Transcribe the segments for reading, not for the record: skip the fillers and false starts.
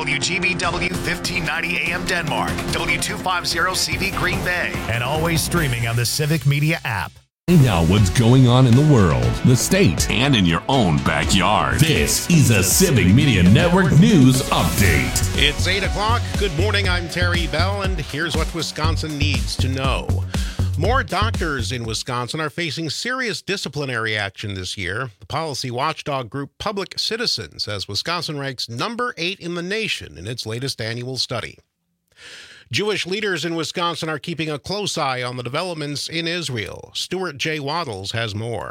WGBW 1590 AM Denmark, W250CV Green Bay, and always streaming on the Civic Media app. Find out what's going on in the world, the state, and in your own backyard. This is a Civic Media Network News Update. It's 8 o'clock. Good morning. I'm Terry Bell, and here's what Wisconsin needs to know. More doctors in Wisconsin are facing serious disciplinary action this year. The policy watchdog group Public Citizen says Wisconsin ranks number 8 in the nation in its latest annual study. Jewish leaders in Wisconsin are keeping a close eye on the developments in Israel. Stuart J. Waddles has more.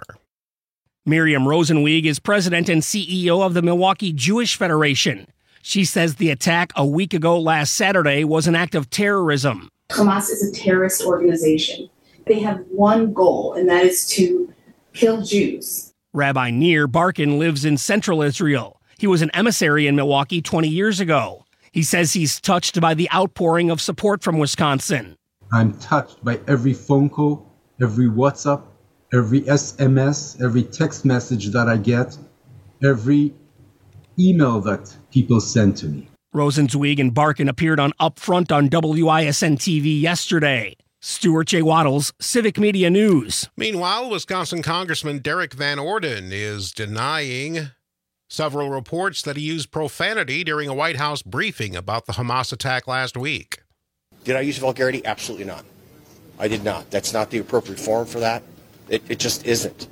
Miriam Rosenweig is president and CEO of the Milwaukee Jewish Federation. She says the attack a week ago last Saturday was an act of terrorism. Hamas is a terrorist organization. They have one goal, and that is to kill Jews. Rabbi Nir Barkin lives in central Israel. He was an emissary in Milwaukee 20 years ago. He says he's touched by the outpouring of support from Wisconsin. I'm touched by every phone call, every WhatsApp, every SMS, every text message that I get, every email that people send to me. Rosenzweig and Barkin appeared on Upfront on WISN TV yesterday. Stuart J. Waddles, Civic Media News. Meanwhile, Wisconsin Congressman Derek Van Orden is denying several reports that he used profanity during a White House briefing about the Hamas attack last week. Did I use vulgarity? Absolutely not. I did not. That's not the appropriate forum for that. It just isn't.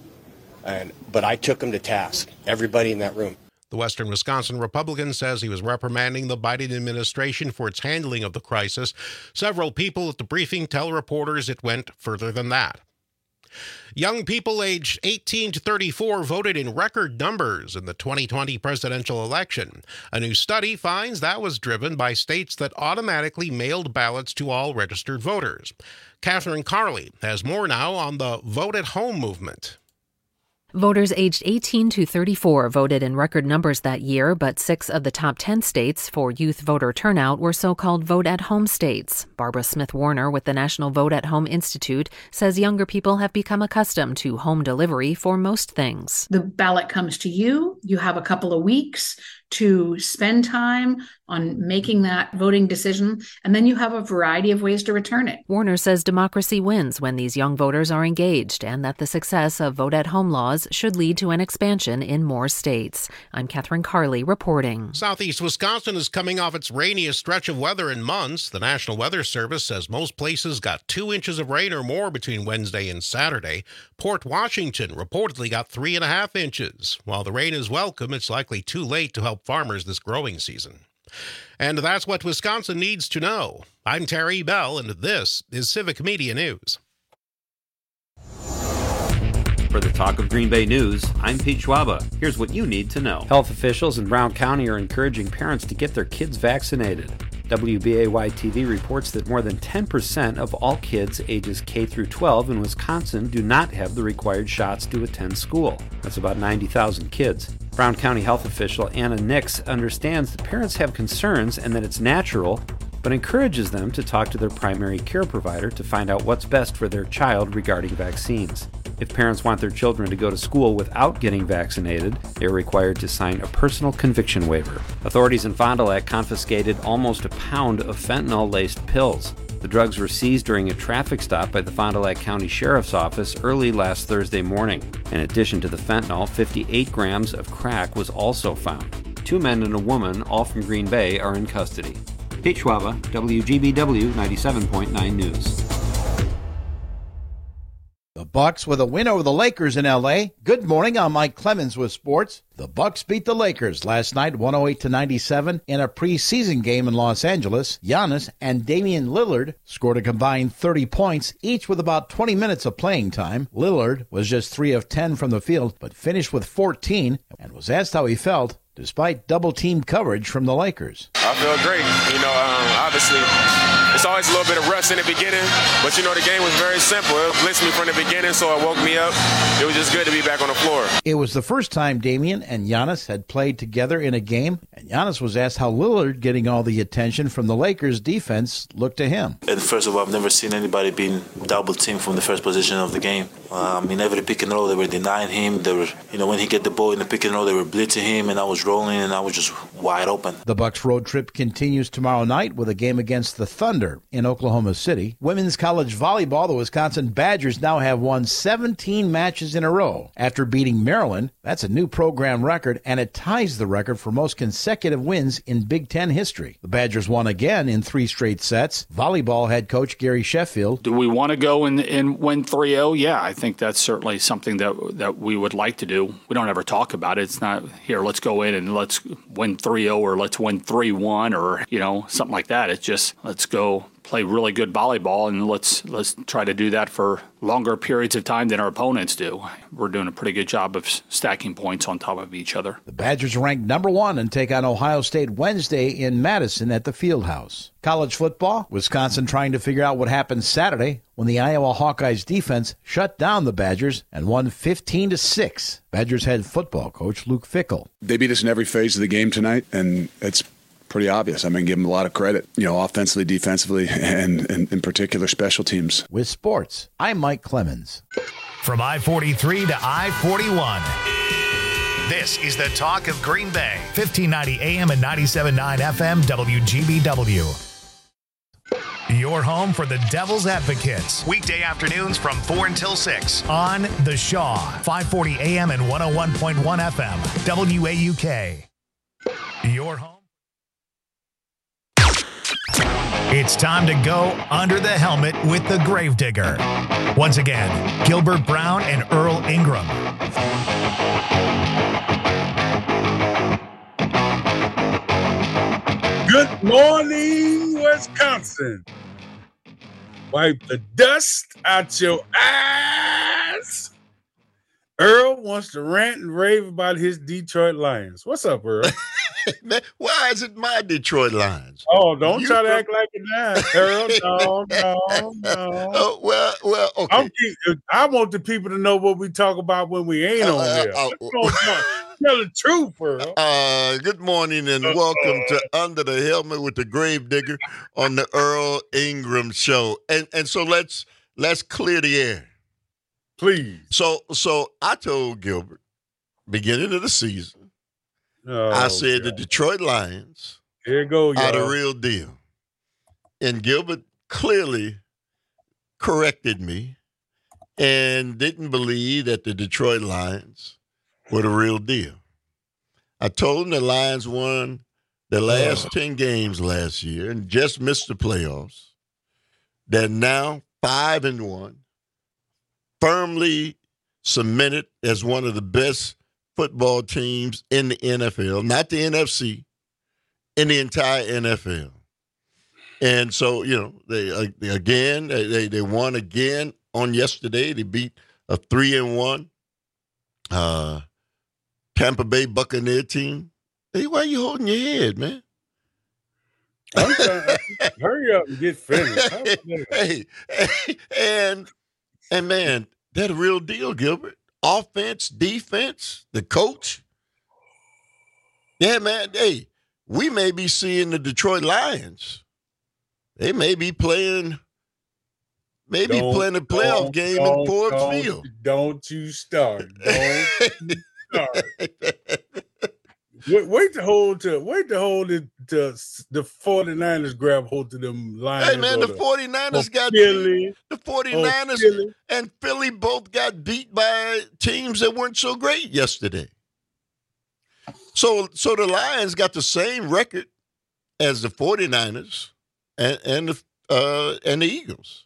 But I took him to task, everybody in that room. The Western Wisconsin Republican says he was reprimanding the Biden administration for its handling of the crisis. Several people at the briefing tell reporters it went further than that. Young people aged 18 to 34 voted in record numbers in the 2020 presidential election. A new study finds that was driven by states that automatically mailed ballots to all registered voters. Catherine Carley has more now on the Vote at Home movement. Voters aged 18 to 34 voted in record numbers that year, but 6 of the top 10 states for youth voter turnout were so-called vote-at-home states. Barbara Smith-Warner with the National Vote-at-Home Institute says younger people have become accustomed to home delivery for most things. The ballot comes to you. You have a couple of weeks to spend time on making that voting decision, and then you have a variety of ways to return it. Warner says democracy wins when these young voters are engaged, and that the success of vote-at-home laws should lead to an expansion in more states. I'm Catherine Carley reporting. Southeast Wisconsin is coming off its rainiest stretch of weather in months. The National Weather Service says most places got 2 inches of rain or more between Wednesday and Saturday. Port Washington reportedly got 3.5 inches. While the rain is welcome, it's likely too late to help farmers this growing season. And that's what Wisconsin needs to know. I'm Terry Bell, and this is Civic Media News. For the Talk of Green Bay News, I'm Pete Schwaba. Here's what you need to know. Health officials in Brown County are encouraging parents to get their kids vaccinated. WBAY-TV reports that more than 10% of all kids ages K through 12 in Wisconsin do not have the required shots to attend school. That's about 90,000 kids. Brown County health official Anna Nix understands that parents have concerns and that it's natural, but encourages them to talk to their primary care provider to find out what's best for their child regarding vaccines. If parents want their children to go to school without getting vaccinated, they are required to sign a personal conviction waiver. Authorities in Fond du Lac confiscated almost a pound of fentanyl-laced pills. The drugs were seized during a traffic stop by the Fond du Lac County Sheriff's Office early last Thursday morning. In addition to the fentanyl, 58 grams of crack was also found. 2 men and a woman, all from Green Bay, are in custody. Pete Schwaba, WGBW 97.9 News. The Bucks with a win over the Lakers in L.A. Good morning, I'm Mike Clemens with sports. The Bucks beat the Lakers last night 108-97 in a preseason game in Los Angeles. Giannis and Damian Lillard scored a combined 30 points, each with about 20 minutes of playing time. Lillard was just 3 of 10 from the field, but finished with 14 and was asked how he felt despite double-team coverage from the Lakers. I feel great. Obviously, it's always a little bit of rust in the beginning, but, the game was very simple. It blitzed me from the beginning, so it woke me up. It was just good to be back on the floor. It was the first time Damian and Giannis had played together in a game, and Giannis was asked how Lillard, getting all the attention from the Lakers defense, looked to him. And first of all, I've never seen anybody being double-teamed from the first position of the game. Every pick and roll, they were denying him. They were, when he get the ball in the pick and roll, they were blitzing him, and I was rolling, and I was just wide open. The Bucs road trip continues tomorrow night with a game against the Thunder in Oklahoma City. Women's college volleyball, the Wisconsin Badgers now have won 17 matches in a row after beating Maryland. That's a new program record, and it ties the record for most consecutive wins in Big Ten history. The Badgers won again in 3 straight sets. Volleyball head coach Gary Sheffield. Do we want to go and win 3-0? Yeah, I think that's certainly something that we would like to do. We don't ever talk about it. It's not, here, let's go in and let's win 3-0 or let's win 3-1 or, something like that. It's just, let's go play really good volleyball and let's try to do that for longer periods of time than our opponents do. We're doing a pretty good job of stacking points on top of each other. The Badgers are ranked number 1 and take on Ohio State Wednesday in Madison at the Fieldhouse. College football, Wisconsin trying to figure out what happened Saturday when the Iowa Hawkeyes defense shut down the Badgers and won 15-6. Badgers head football coach Luke Fickell. They beat us in every phase of the game tonight, and it's pretty obvious. I mean, give them a lot of credit, offensively, defensively, and in particular special teams. With sports, I'm Mike Clemens. From I-43 to I-41. This is the talk of Green Bay. 1590 AM and 97.9 FM WGBW. Your home for the Devil's Advocates. Weekday afternoons from 4 until 6 on The Shaw. 540 AM and 101.1 FM WAUK. Your home. It's time to go under the helmet with the Gravedigger. Once again, Gilbert Brown and Earl Ingram. Good morning, Wisconsin. Wipe the dust out your eyes. Earl wants to rant and rave about his Detroit Lions. What's up, Earl? Man, why is it my Detroit Lions? Oh, don't try to act like it now, Earl. No. Oh, well, okay. I want the people to know what we talk about when we ain't on there. Tell the truth, Earl. Good morning and welcome to Under the Helmet with the Gravedigger on the Earl Ingram Show. And so let's clear the air, please. So I told Gilbert beginning of the season. I said the Detroit Lions are the real deal. And Gilbert clearly corrected me and didn't believe that the Detroit Lions were the real deal. I told him the Lions won the last 10 games last year and just missed the playoffs. They're now 5-1, firmly cemented as one of the best football teams in the NFL, not the NFC, in the entire NFL. And so, they won again on yesterday. They beat a 3-1 Tampa Bay Buccaneer team. Hey, why are you holding your head, man? I'm trying, hurry up and get finished. And man, they're the real deal, Gilbert. Offense, defense, the coach. Yeah, man. Hey, we may be seeing the Detroit Lions. They may be playing a playoff game in Forbes Field. Don't you start. Don't you start. Wait to hold it to the 49ers grab hold of them Lions. Hey, man, the 49ers got Philly. The 49ers and Philly both got beat by teams that weren't so great yesterday. So the Lions got the same record as the 49ers and the Eagles.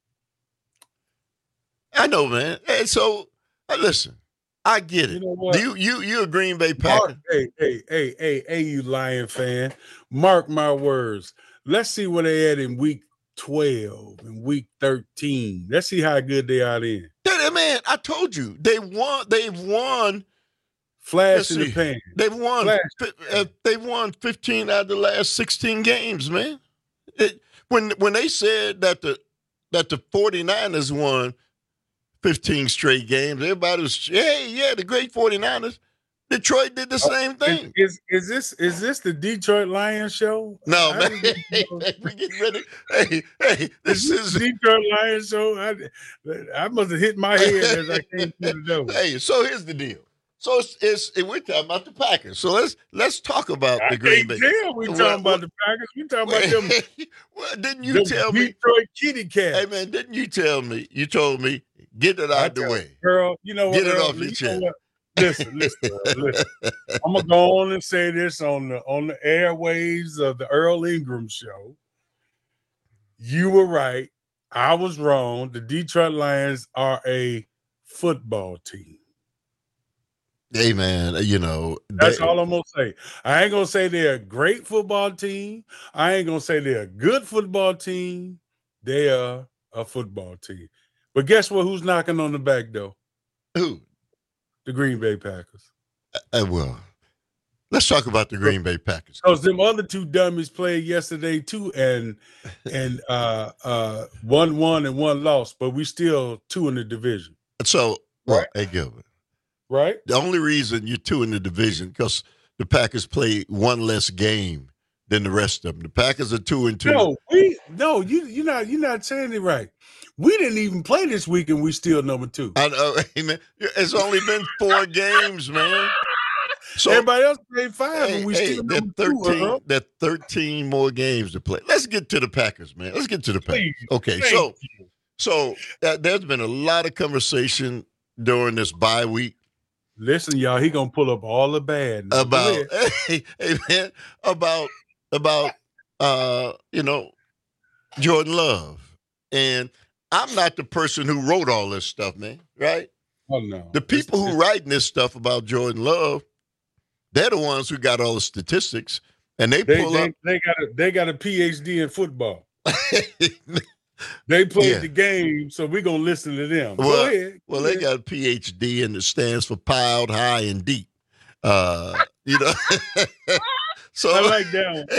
I know, man. And so, listen. I get it. You know what? You a Green Bay Packer? Hey, you Lion fan. Mark my words. Let's see where they at in week 12 and week 13. Let's see how good they are then. Man, I told you. They've won. Flash in the pan. They've won 15 out of the last 16 games, man. When they said that the 49ers won 15 straight games, everybody was, the great 49ers. Detroit did the same thing. Is this the Detroit Lions show? No, man. We getting ready. Hey, this is Detroit Lions show. I must have hit my head as I came through the door. Hey, so here's the deal. So we're talking about the Packers. So let's talk about the Green Bay. We talking about the Packers. We talking about them. Well, didn't you tell me? Detroit Kitty Cats. Hey man, didn't you tell me? You told me get it out the way, girl. You know what? Get it off your chest. Listen. I'm gonna go on and say this on the airwaves of the Earl Ingram show. You were right. I was wrong. The Detroit Lions are a football team. Hey man, that's all I'm gonna say. I ain't gonna say they're a great football team. I ain't gonna say they're a good football team. They are a football team. But guess what? Who's knocking on the back door? Who? The Green Bay Packers. Well, let's talk about the Green Bay Packers. Because them other two dummies played yesterday too, and one won and one lost, but we still 2 in the division. So, right. Hey Gilbert. Right. The only reason you're 2 in the division because the Packers play one less game than the rest of them. The Packers are 2-2. You're not saying it right. We didn't even play this week, and we still number 2. I know, man. It's only been 4 games, man. So everybody else played 5, and we still number 2. There are 13 more games to play. Let's get to the Packers, man. Let's get to the Packers. Okay, so there's been a lot of conversation during this bye week. Listen, y'all, he gonna pull up all the bad about Jordan Love, and I'm not the person who wrote all this stuff, man. Right? Oh no, the people who writing this stuff about Jordan Love, they're the ones who got all the statistics, and they pull up. They got a PhD in football. They played the game, so we're going to listen to them. Go ahead. They got a PhD, and it stands for piled high and deep. So I like that one.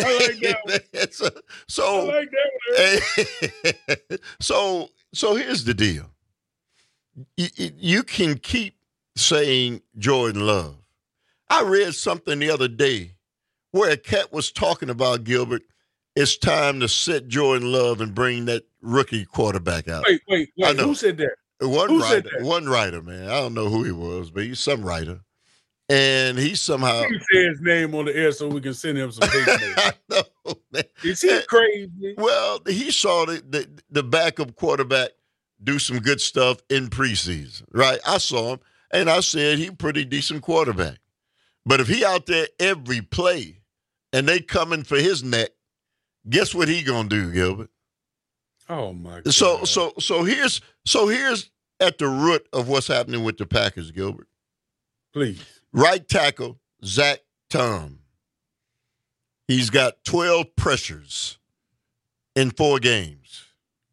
So here's the deal. You can keep saying Jordan Love. I read something the other day where a cat was talking about, Gilbert, it's time to sit Jordan Love and bring that rookie quarterback out. Wait. Who said that? Said that? One writer, man. I don't know who he was, but he's some writer. And he somehow... He say his name on the air so we can send him some hate mail. I know, man. Is he crazy? Well, he saw the backup quarterback do some good stuff in preseason, right? I saw him, and I said he's a pretty decent quarterback. But if he out there every play and they coming for his neck, guess what he gonna do, Gilbert? Oh my God! So here's at the root of what's happening with the Packers, Gilbert. Please, right tackle Zach Tom. He's got 12 pressures in 4 games.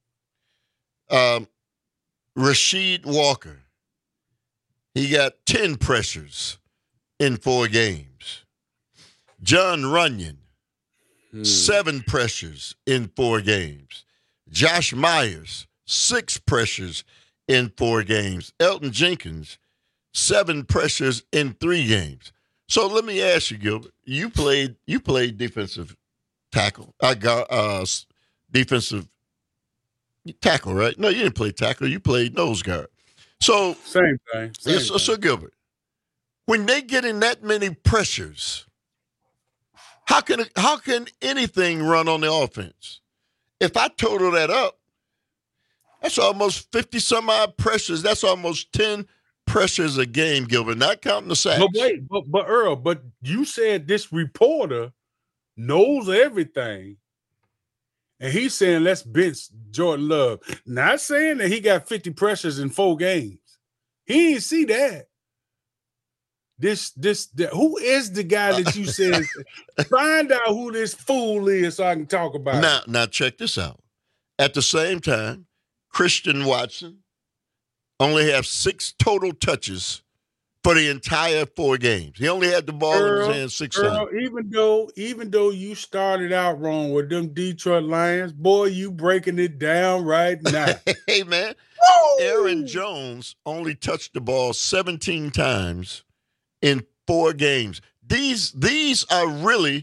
Rasheed Walker. He got 10 pressures in 4 games. John Runyon. 7 pressures in 4 games. Josh Myers, 6 pressures in 4 games. Elton Jenkins, 7 pressures in 3 games. So let me ask you, Gilbert. You played defensive tackle. I got defensive tackle, right? No, you didn't play tackle. You played nose guard. So same thing. So Gilbert, when they get in that many pressures, how can anything run on the offense? If I total that up, that's almost 50-some-odd pressures. That's almost 10 pressures a game, Gilbert, not counting the sacks. But wait, but Earl, but you said this reporter knows everything. And he's saying let's bench Jordan Love. Not saying that he got 50 pressures in 4 games. He didn't see that. Who is the guy that you said? Find out who this fool is so I can talk about it. Now check this out. At the same time, Christian Watson only have 6 total touches for the entire 4 games. He only had the ball in his hand 6 times. Even though you started out wrong with them Detroit Lions, boy, you breaking it down right now. Hey, man. Aaron Jones only touched the ball 17 times in 4 games. These are the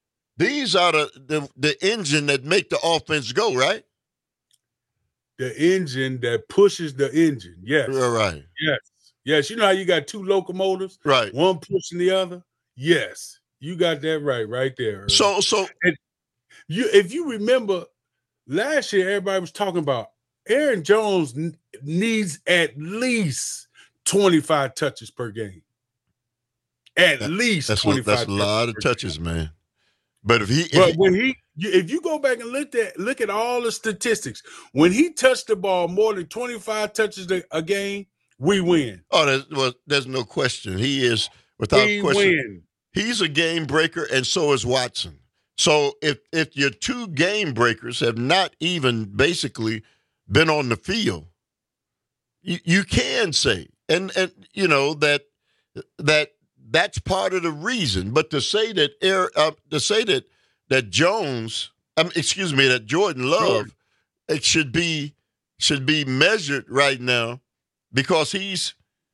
engine that make the offense go, right? The engine that pushes the engine. Yes. Right. Yes. Yes, you know how you got two locomotives? Right. One pushing the other? Yes. You got that right there. Earl. So and if you remember last year, everybody was talking about Aaron Jones needs at least 25 touches per game. At least 25. That's a lot of touches, man. But if you go back and look at all the statistics, when he touched the ball more than 25 touches a game, we win. Oh, there's no question. He is without question. He's a game breaker, and so is Watson. So if your two game breakers have not even basically been on the field, you can say, and you know that's part of the reason. But to say that that Jordan Love, it should be measured right now because he's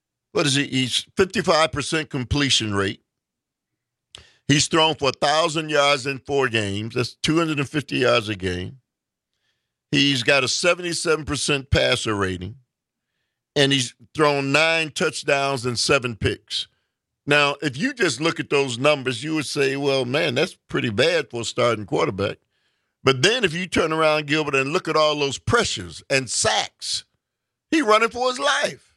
55% completion rate. He's thrown for 1,000 yards in 4 games. That's 250 yards a game. He's got a 77% passer rating, and he's thrown 9 touchdowns and 7 picks. Now, if you just look at those numbers, you would say, well, man, that's pretty bad for a starting quarterback. But then if you turn around, Gilbert, and look at all those pressures and sacks, he's running for his life.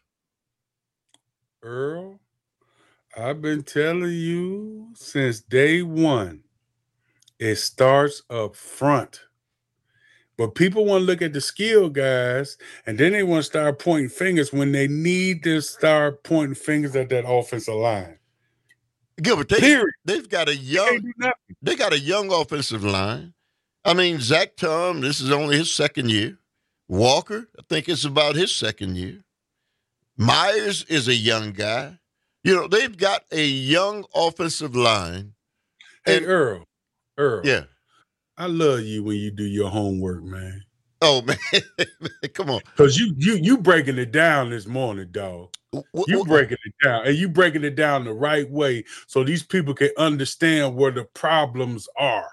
Earl, I've been telling you since day one, it starts up front. But people want to look at the skill guys, and then they want to start pointing fingers when they need to start pointing fingers at that offensive line. Gilbert, they've got a young offensive line. I mean, Zach Tom, this is only his second year. Walker, I think it's about his second year. Myers is a young guy. You know, they've got a young offensive line. Hey, Earl. Yeah. I love you when you do your homework, man. Oh, man. Come on. Because you breaking it down this morning, dog. You breaking it down. And you breaking it down the right way so these people can understand where the problems are.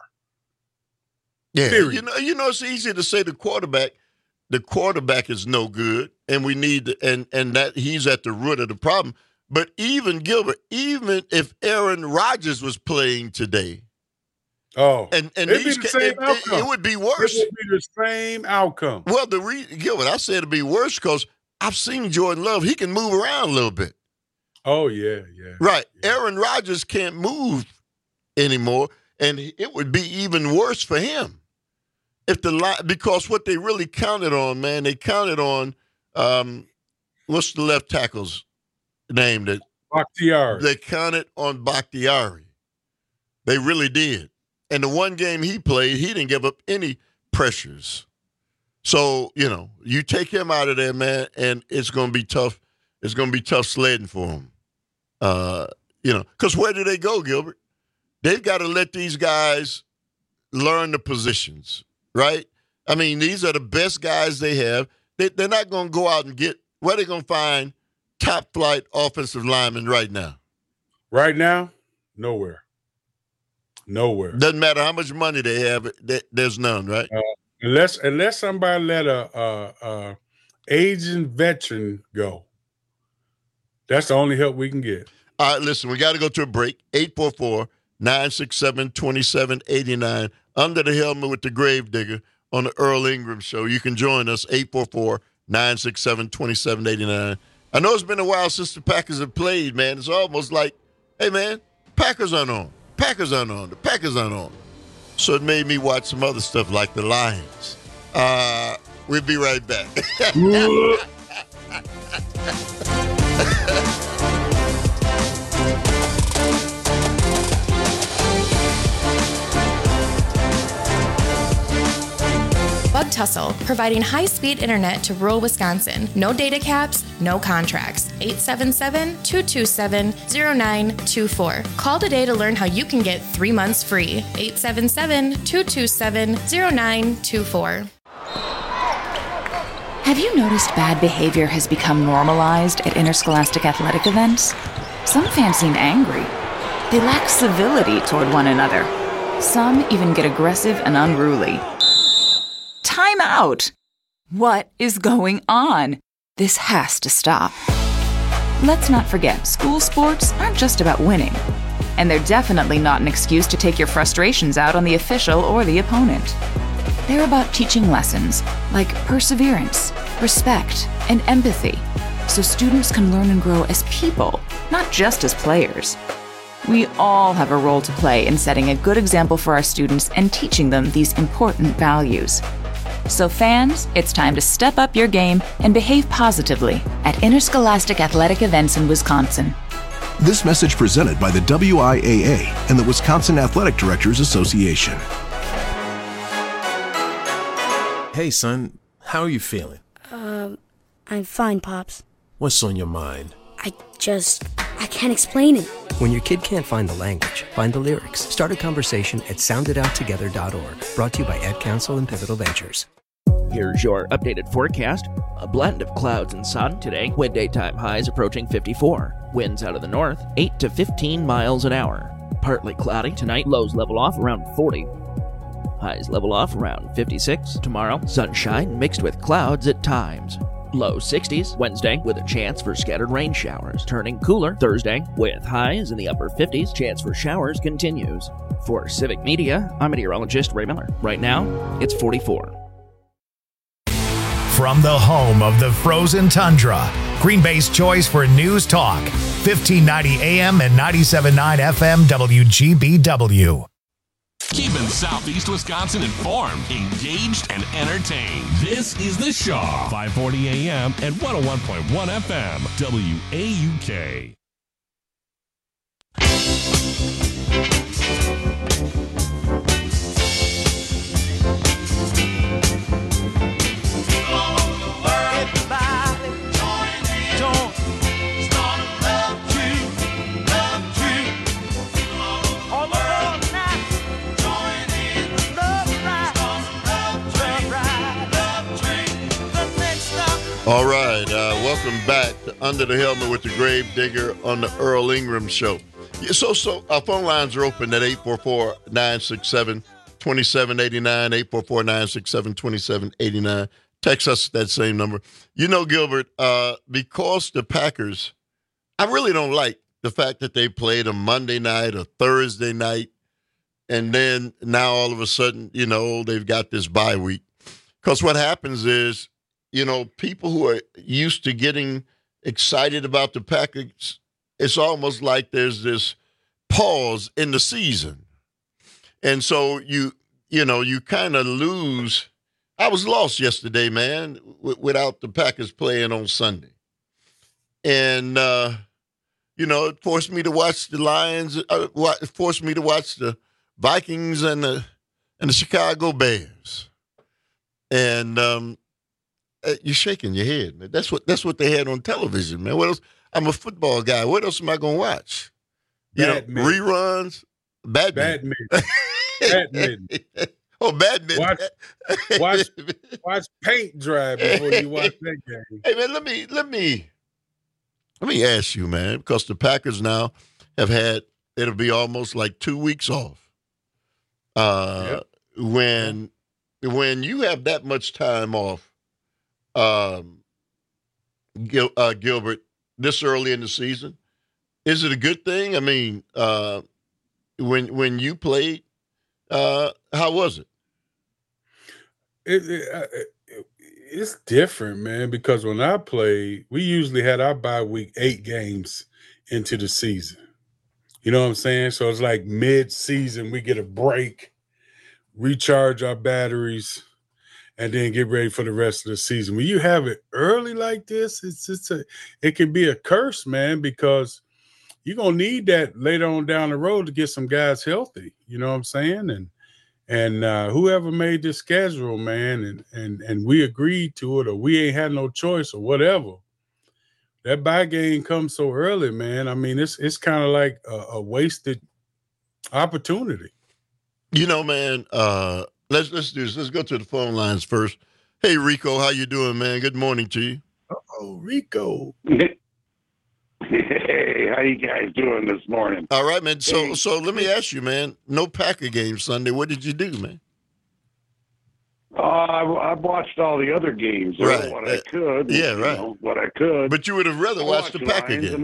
Yeah. Period. You know, it's easy to say the quarterback is no good, and we need and that he's at the root of the problem. But even Gilbert, even if Aaron Rodgers was playing today, it'd be the same outcome. It would be worse. It would be the same outcome. Well, Gilbert, I said it'd be worse because I've seen Jordan Love. He can move around a little bit. Oh, yeah. Right. Yeah. Aaron Rodgers can't move anymore, and it would be even worse for him. Because what they really counted on, man, they counted on what's the left tackle's name? Bakhtiari. They counted on Bakhtiari. They really did. And the one game he played, he didn't give up any pressures. So, you know, you take him out of there, man, and it's going to be tough. It's going to be tough sledding for him. You know, because where do they go, Gilbert? They've got to let these guys learn the positions, right? I mean, these are the best guys they have. They're not going to go out and get – where are they going to find top-flight offensive linemen right now? Right now? Nowhere. Doesn't matter how much money they have, there's none, right? Unless somebody let a Asian veteran go. That's the only help we can get. All right, listen, we got to go to a break. 844-967-2789. Under the Helmet with the Gravedigger on the Earl Ingram Show. You can join us, 844-967-2789. I know it's been a while since the Packers have played, man. It's almost like, hey, man, Packers aren't on. The Packers aren't on. So it made me watch some other stuff like the Lions. We'll be right back. Bug Tussle, providing high-speed internet to rural Wisconsin. No data caps, no contracts. 877-227-0924. Call today to learn how you can get 3 months free. 877-227-0924. Have you noticed bad behavior has become normalized at interscholastic athletic events? Some fans seem angry. They lack civility toward one another. Some even get aggressive and unruly. Time out! What is going on? This has to stop. Let's not forget, school sports aren't just about winning. And they're definitely not an excuse to take your frustrations out on the official or the opponent. They're about teaching lessons like perseverance, respect, and empathy, so students can learn and grow as people, not just as players. We all have a role to play in setting a good example for our students and teaching them these important values. So fans, it's time to step up your game and behave positively at Interscholastic Athletic Events in Wisconsin. This message presented by the WIAA and the Wisconsin Athletic Directors Association. Hey, son, how are you feeling? I'm fine, Pops. What's on your mind? I can't explain it. When your kid can't find the language, find the lyrics. Start a conversation at sounditouttogether.org. Brought to you by Ad Council and Pivotal Ventures. Here's your updated forecast. A blend of clouds and sun today, with daytime highs approaching 54. Winds out of the north, 8 to 15 miles an hour. Partly cloudy tonight, lows level off around 40. Highs level off around 56. Tomorrow, sunshine mixed with clouds at times. Low 60s Wednesday with a chance for scattered rain showers. Turning cooler Thursday with highs in the upper 50s. Chance for showers continues. For Civic Media, I'm meteorologist Ray Miller. Right now, it's 44. From the home of the frozen tundra, Green Bay's choice for news talk, 1590 AM and 97.9 FM WGBW. Keeping Southeast Wisconsin informed, engaged, and entertained. This is The Shaw, 540 AM and 101.1 FM, WAUK. All right, welcome back to Under the Helmet with the Grave Digger on the Earl Ingram Show. Yeah, so our phone lines are open at 844-967-2789, 844-967-2789. Text us that same number. You know, Gilbert, because the Packers, I really don't like the fact that they played a Monday night or Thursday night, and then now all of a sudden, you know, they've got this bye week. Because what happens is, you know, people who are used to getting excited about the Packers, it's almost like there's this pause in the season. And so you kind of lose. I was lost yesterday, man, without the Packers playing on Sunday. And, it forced me to watch the Lions. It forced me to watch the Vikings and the Chicago Bears. And, you're shaking your head, man. That's what they had on television, man. What else? I'm a football guy. What else am I gonna watch? Reruns, badminton. Badminton. Oh, badminton. Watch paint dry before you watch that game. Hey, man, let me ask you, man, because the Packers now have had, it'll be almost like 2 weeks off. When you have that much time off, Gilbert, this early in the season, is it a good thing? I mean, when you played, how was it? It's different, man, because when I played, we usually had our bye week 8 games into the season. You know what I'm saying? So it's like mid-season, we get a break, recharge our batteries, and then get ready for the rest of the season. When you have it early like this, it can be a curse, man, because you're going to need that later on down the road to get some guys healthy. You know what I'm saying? And whoever made this schedule, man, and we agreed to it, or we ain't had no choice or whatever, that bye game comes so early, man. I mean, it's kind of like a wasted opportunity. You know, man, Let's do this. Let's go to the phone lines first. Hey, Rico, how you doing, man? Good morning to you. Uh-oh, Rico. Hey, how you guys doing this morning? All right, man. So let me ask you, man. No Packer game Sunday. What did you do, man? I've watched all the other games. Right. What I could. Yeah, right. What I could. But you would have rather watched the Packer game.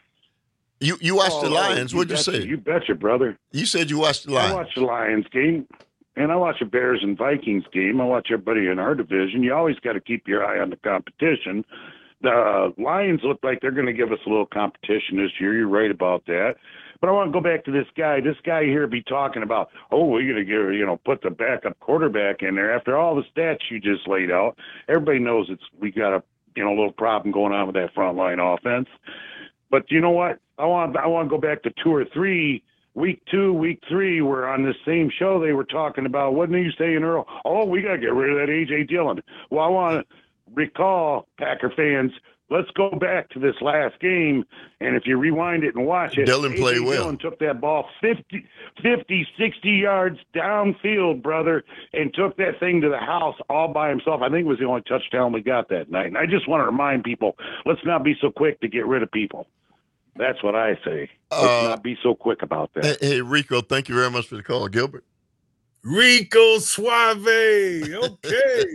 You watched the Lions. What'd you say? You betcha, brother. You said you watched the Lions. I watched the Lions game, and I watched the Bears and Vikings game. I watch everybody in our division. You always got to keep your eye on the competition. The Lions look like they're going to give us a little competition this year. You're right about that. But I want to go back to this guy. This guy here be talking about, we're going to put the backup quarterback in there. After all the stats you just laid out, everybody knows we got a little problem going on with that front line offense. But you know what? I want to go back to 2 or 3, week 2, week 3, where on this same show they were talking about, wasn't you saying, Earl? We got to get rid of that A.J. Dillon. Well, I want to recall, Packer fans, let's go back to this last game, and if you rewind it and watch it, Dillon played well. Dillon took that ball 50, 60 yards downfield, brother, and took that thing to the house all by himself. I think it was the only touchdown we got that night. And I just want to remind people, let's not be so quick to get rid of people. That's what I say. Let's not be so quick about that. Hey, Rico, thank you very much for the call. Gilbert? Rico Suave. Okay.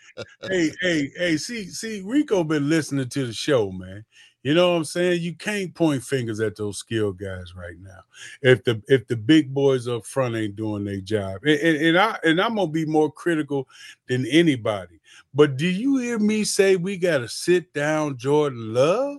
hey, see, Rico been listening to the show, man. You know what I'm saying? You can't point fingers at those skilled guys right now. If the big boys up front ain't doing their job. And I'm gonna be more critical than anybody. But do you hear me say we gotta sit down Jordan Love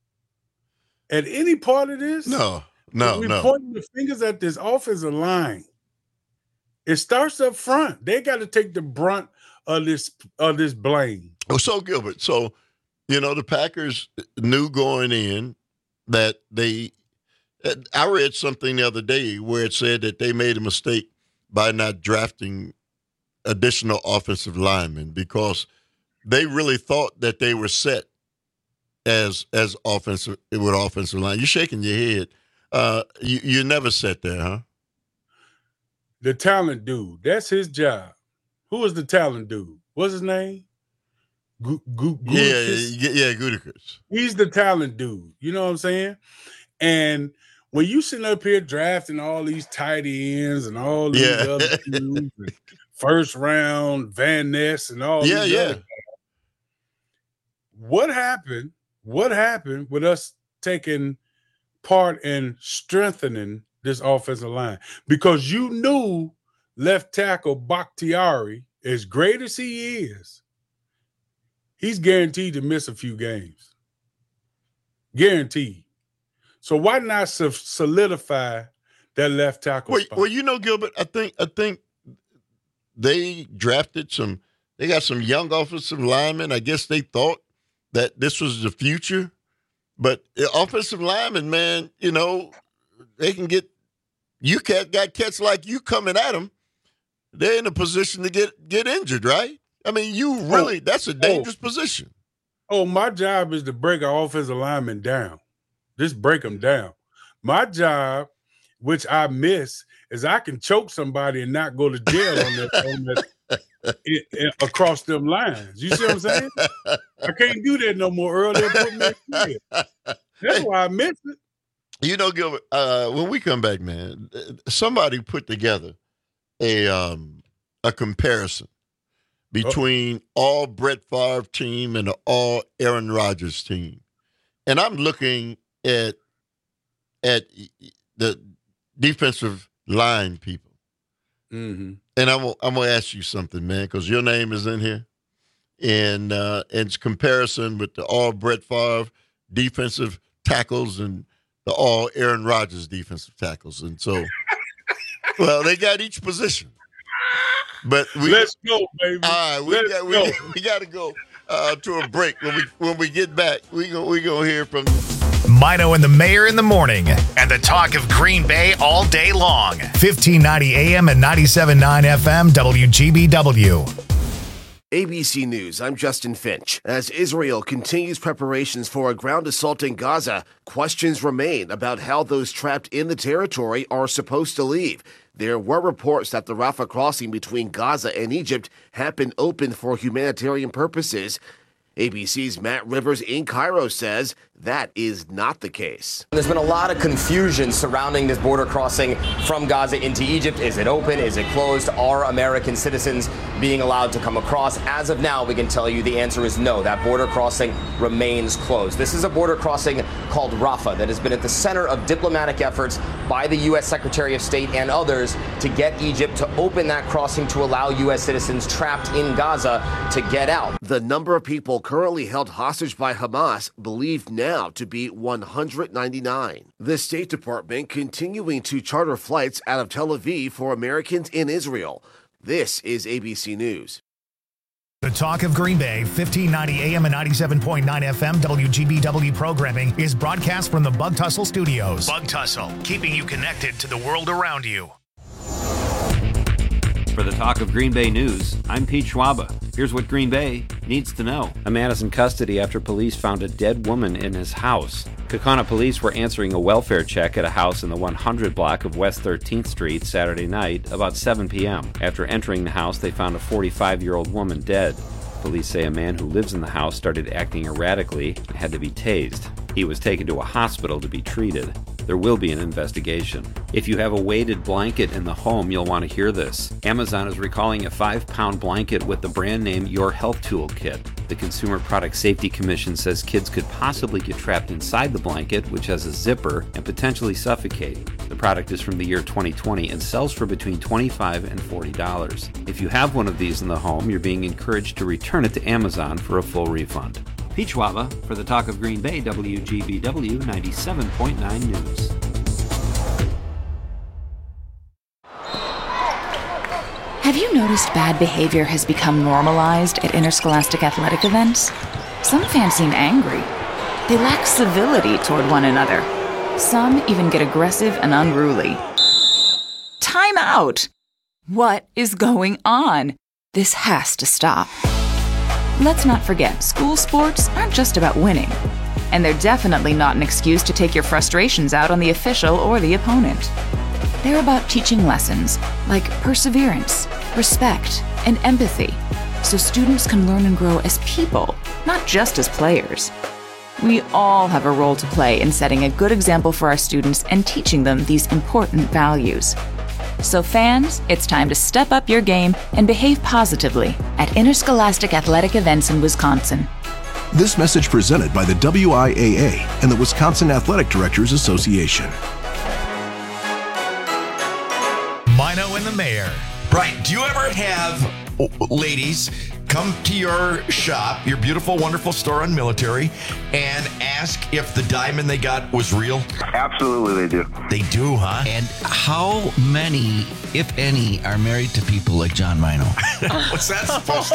at any part of this? No. We're pointing the fingers at this offensive line. It starts up front. They got to take the brunt of this blame. So Gilbert, the Packers knew going in that I read something the other day where it said that they made a mistake by not drafting additional offensive linemen because they really thought that they were set as offensive line. You're shaking your head. You never sat there, huh? The talent dude. That's his job. Who is the talent dude? What's his name? Gutekunst. He's the talent dude. You know what I'm saying? And when you sitting up here drafting all these tight ends and all these other dudes, and first round Van Ness and all these other guys, what happened with us taking part in strengthening this offensive line? Because you knew left tackle Bakhtiari, as great as he is, he's guaranteed to miss a few games. Guaranteed. So why not solidify that left tackle spot? Well, Gilbert, I think they drafted they got some young offensive linemen. I guess they thought that this was the future. But the offensive linemen, man, they can get got cats like you coming at them. They're in a position to get injured, right? I mean, that's a dangerous position. My job is to break our offensive linemen down. Just break them down. My job, which I miss, is I can choke somebody and not go to jail on that across them lines. You see what I'm saying? I can't do that no more, Earl. They'll put me in jail. That's why I miss it. Gilbert, when we come back, man, somebody put together a comparison between all Brett Favre team and the all Aaron Rodgers team. And I'm looking at the defensive line people. Mm-hmm. And I'm going to ask you something, man, because your name is in here. And it's comparison with the all Brett Favre defensive tackles and the all Aaron Rodgers defensive tackles. And so, well, they got each position. But let's go, baby. All right, we got to go to a break. When we get back, we gonna hear from Mino and the Mayor in the morning, and the talk of Green Bay all day long. 1590 AM and 97.9 FM WGBW. ABC News, I'm Justin Finch. As Israel continues preparations for a ground assault in Gaza, questions remain about how those trapped in the territory are supposed to leave. There were reports that the Rafah crossing between Gaza and Egypt had been opened for humanitarian purposes. ABC's Matt Rivers in Cairo says that is not the case. There's been a lot of confusion surrounding this border crossing from Gaza into Egypt. Is it open? Is it closed? Are American citizens being allowed to come across? As of now, we can tell you the answer is no. That border crossing remains closed. This is a border crossing called Rafah that has been at the center of diplomatic efforts by the U.S. Secretary of State and others to get Egypt to open that crossing to allow U.S. citizens trapped in Gaza to get out. The number of people currently held hostage by Hamas believed now to be 199. The State Department continuing to charter flights out of Tel Aviv for Americans in Israel. This is ABC News. The Talk of Green Bay, 1590 AM and 97.9 FM WGBW programming is broadcast from the Bug Tussle Studios. Bug Tussle, keeping you connected to the world around you. For the Talk of Green Bay News, I'm Pete Schwaba. Here's what Green Bay needs to know. A man is in custody after police found a dead woman in his house. Kaukauna police were answering a welfare check at a house in the 100 block of West 13th Street Saturday night about 7 p.m. After entering the house, they found a 45-year-old woman dead. Police say a man who lives in the house started acting erratically and had to be tased. He was taken to a hospital to be treated. There will be an investigation. If you have a weighted blanket in the home, you'll want to hear this. Amazon is recalling a 5-pound blanket with the brand name Your Health Tool Kit. The Consumer Product Safety Commission says kids could possibly get trapped inside the blanket, which has a zipper, and potentially suffocate. The product is from the year 2020 and sells for between $25 and $40. If you have one of these in the home, you're being encouraged to return it to Amazon for a full refund. Pete Schwaba for the Talk of Green Bay, WGBW 97.9 News. Have you noticed bad behavior has become normalized at interscholastic athletic events? Some fans seem angry. They lack civility toward one another. Some even get aggressive and unruly. Time out! What is going on? This has to stop. Let's not forget, school sports aren't just about winning. And they're definitely not an excuse to take your frustrations out on the official or the opponent. They're about teaching lessons like perseverance, respect, and empathy, so students can learn and grow as people, not just as players. We all have a role to play in setting a good example for our students and teaching them these important values. So fans, it's time to step up your game and behave positively at interscholastic athletic events in Wisconsin. This message presented by the WIAA and the Wisconsin Athletic Directors Association. Mino and the Mayor. Right. Do you ever have ladies come to your shop, your beautiful, wonderful store on Military, and ask if the diamond they got was real? Absolutely, they do. They do, huh? And how many, if any, are married to people like John Mino? What's that supposed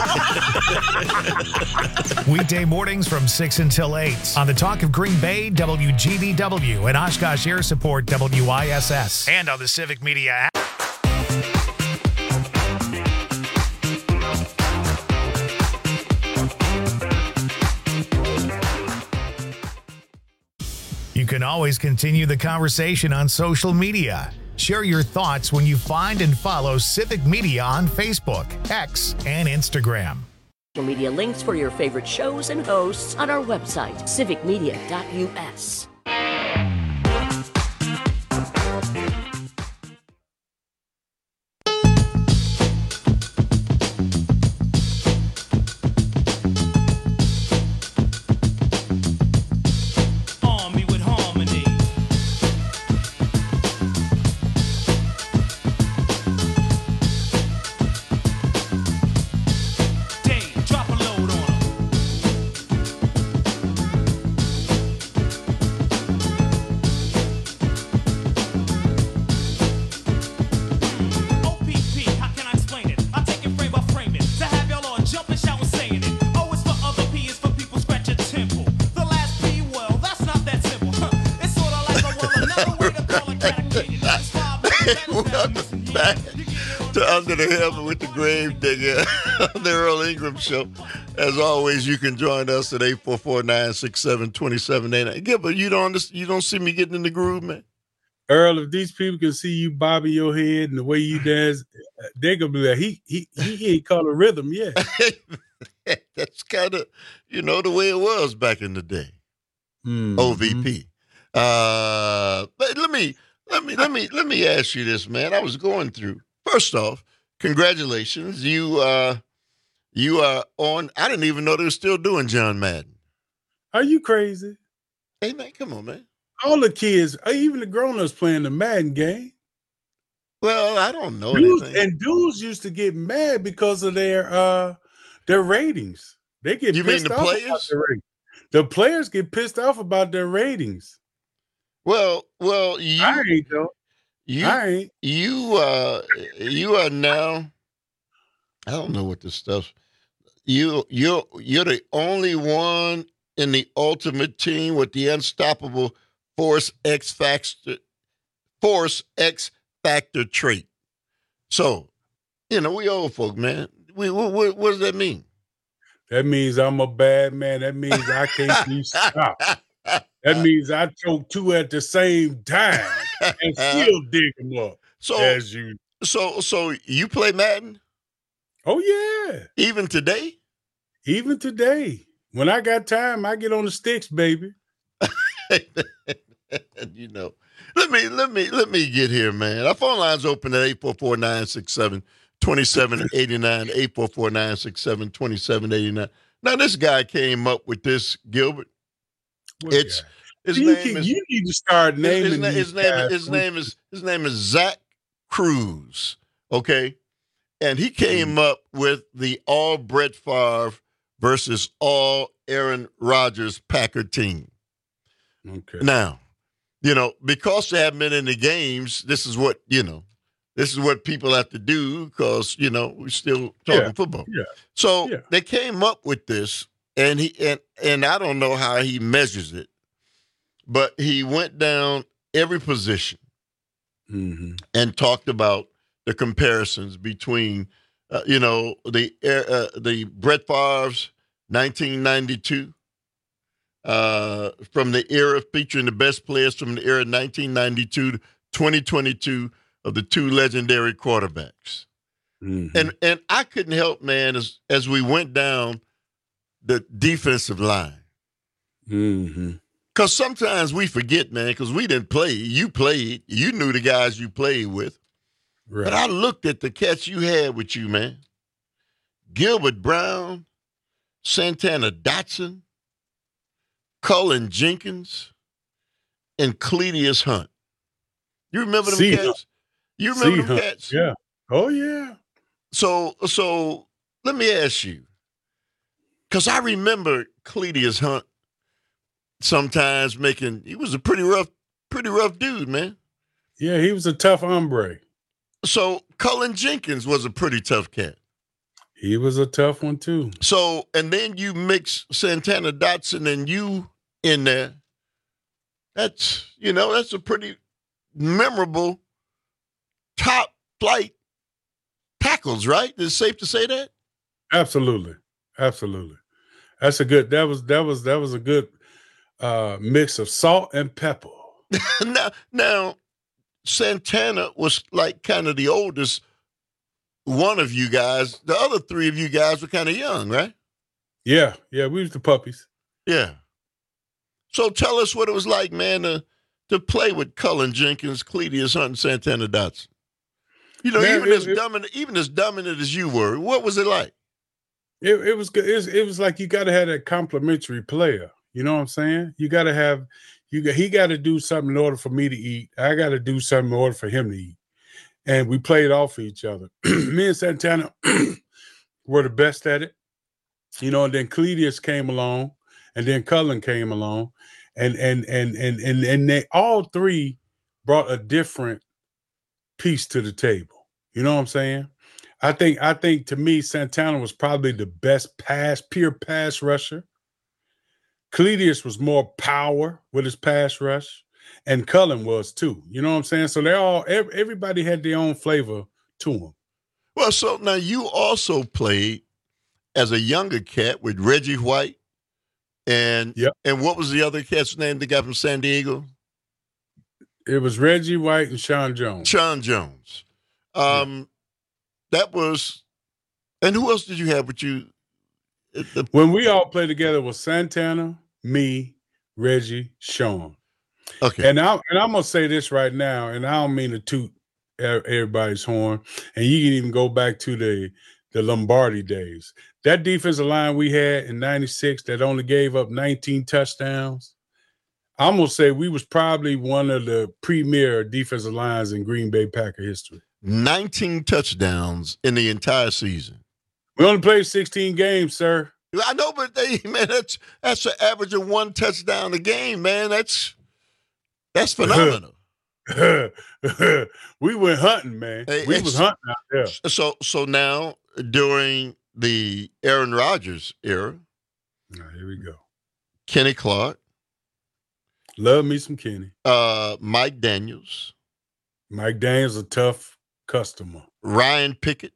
to mean? Weekday mornings from 6 until 8 on the Talk of Green Bay, WGBW, and Oshkosh Air Support, WISS, and on the Civic Media app. You can always continue the conversation on social media. Share your thoughts when you find and follow Civic Media on Facebook, X, and Instagram. Social media links for your favorite shows and hosts on our website, civicmedia.us. Welcome back to Under the Helmet with the Gravedigger on the Earl Ingram Show. As always, you can join us at 844-967-2789. Gilbert, you don't see me getting in the groove, man? Earl, if these people can see you bobbing your head and the way you dance, they're gonna be like, he ain't caught a rhythm yet. That's kind of, the way it was back in the day. OVP. But let me ask you this, man. I was going through. First off, congratulations. You are on. I didn't even know they were still doing John Madden. Are you crazy? Hey, man, come on, man. All the kids, even the grown-ups playing the Madden game. Well, I don't know anything. And dudes used to get mad because of their ratings. They get pissed off about their ratings. The players get pissed off about their ratings. Well, I ain't though. You are now. I don't know what this stuff. You're the only one in the ultimate team with the unstoppable Force X Factor trait. So, we old folk, man. What does that mean? That means I'm a bad man. That means I can't be stopped. That means I choke two at the same time and still dig them up. So you play Madden? Oh yeah. Even today? Even today. When I got time, I get on the sticks, baby. Let me get here, man. Our phone line's open at 844-967-2789, 844-967-2789. Now, this guy came up with this, Gilbert. His name is. You need to start naming his name is Zach Cruz. Okay, and he came up with the all Brett Favre versus all Aaron Rodgers Packer team. Okay. Now, because they haven't been in the games, this is what people have to do because we're still talking football. Yeah. So they came up with this, and and I don't know how he measures it. But he went down every position and talked about the comparisons between, the Brett Favre's 1992 from the era featuring the best players from the era 1992 to 2022 of the two legendary quarterbacks. And I couldn't help, man, as we went down the defensive line. Because sometimes we forget, man, because we didn't play. You played. You knew the guys you played with. Right. But I looked at the cats you had with you, man. Gilbert Brown, Santana Dotson, Cullen Jenkins, and Cletius Hunt. You remember them cats? You remember them cats? Yeah. Oh, yeah. So let me ask you, because I remember Cletius Hunt sometimes he was a pretty rough dude, man. Yeah, he was a tough hombre. So Cullen Jenkins was a pretty tough cat. He was a tough one too. So, and then you mix Santana Dotson and you in there. That's a pretty memorable top flight tackles, right? Is it safe to say that? Absolutely. That's a good. That was a good mix of salt and pepper. now, Santana was like kind of the oldest one of you guys. The other three of you guys were kind of young, right? Yeah, we was the puppies. Yeah. So tell us what it was like, man, to play with Cullen Jenkins, Cletius Hunt, and Santana Dotson. Man, even as dominant as you were, what was it like? It was good. It was like you got to have that complimentary player. You know what I'm saying? You got to have he got to do something in order for me to eat. I got to do something in order for him to eat. And we played off each other. Me and Santana were the best at it. And then Cletius came along, and then Cullen came along, and they all three brought a different piece to the table. You know what I'm saying? I think to me, Santana was probably the best pure pass rusher. Cletius was more power with his pass rush, and Cullen was too. You know what I'm saying? So everybody had their own flavor to them. Well, so now you also played as a younger cat with Reggie White, and what was the other cat's name that got from San Diego? It was Reggie White and Sean Jones. That was, and who else did you have with you? When we all played together was Santana, me, Reggie Sean. Okay. And I'm gonna say this right now, and I don't mean to toot everybody's horn. And you can even go back to the Lombardi days. That defensive line we had in '96 that only gave up 19 touchdowns. I'm gonna say we was probably one of the premier defensive lines in Green Bay Packer history. 19 touchdowns in the entire season. We only played 16 games, sir. I know, but that's an average of 1 touchdown a game, man. That's phenomenal. We went hunting, man. We was hunting out there. So now during the Aaron Rodgers era, here we go. Kenny Clark. Love me some Kenny. Mike Daniels. Mike Daniels a tough customer. Ryan Pickett.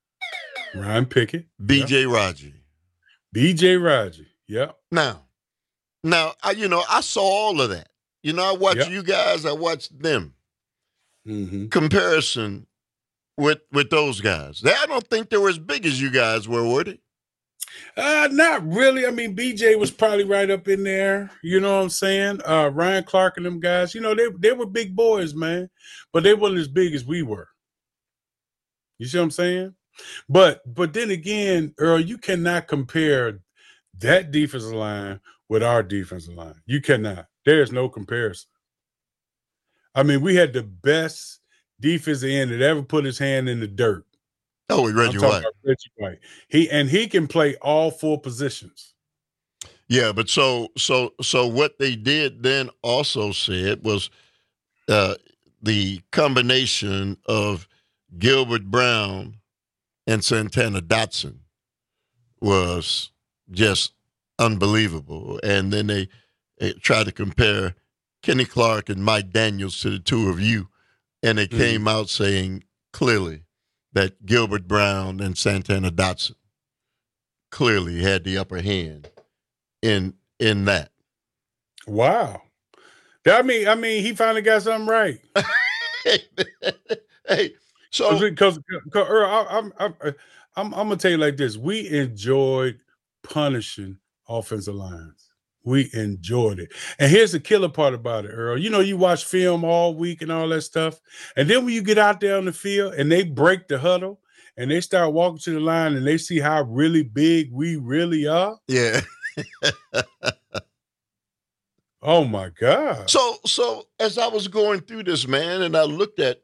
B.J. Yep. Raji. B.J. Raji. Yep. Now, I saw all of that. I watched you guys. I watched them. Mm-hmm. Comparison with those guys. I don't think they were as big as you guys were they? Not really. I mean, BJ was probably right up in there. You know what I'm saying? Ryan Clark and them guys, they were big boys, man. But they weren't as big as we were. You see what I'm saying? But then again, Earl, you cannot compare that defensive line with our defensive line. You cannot. There is no comparison. I mean, we had the best defensive end that ever put his hand in the dirt. Oh, Reggie White. Reggie White. He can play all 4 positions. Yeah, but so what they did then also said was the combination of Gilbert Brown and Santana Dotson was just unbelievable. And then they tried to compare Kenny Clark and Mike Daniels to the two of you, and they came out saying clearly that Gilbert Brown and Santana Dotson clearly had the upper hand in that. Wow. I mean, he finally got something right. Hey, so because Earl, I'm gonna tell you like this: we enjoyed punishing offensive lines. We enjoyed it. And here's the killer part about it, Earl. You watch film all week and all that stuff. And then when you get out there on the field and they break the huddle and they start walking to the line and they see how really big we really are. Yeah. Oh, my God. So as I was going through this, man, and I looked at,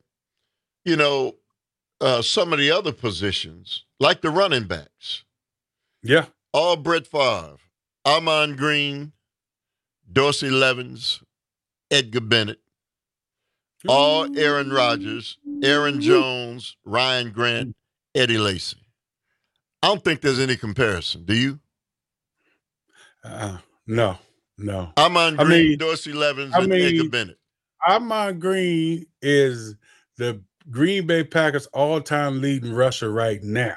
some of the other positions, like the running backs. Yeah. All Brett Favre. Ahman Green, Dorsey Levens, Edgar Bennett, all Aaron Rodgers, Aaron Jones, Ryan Grant, Eddie Lacy. I don't think there's any comparison. Do you? No. Ahman Green, Dorsey Levens, and Edgar Bennett. Ahman Green is the Green Bay Packers all-time leading rusher right now.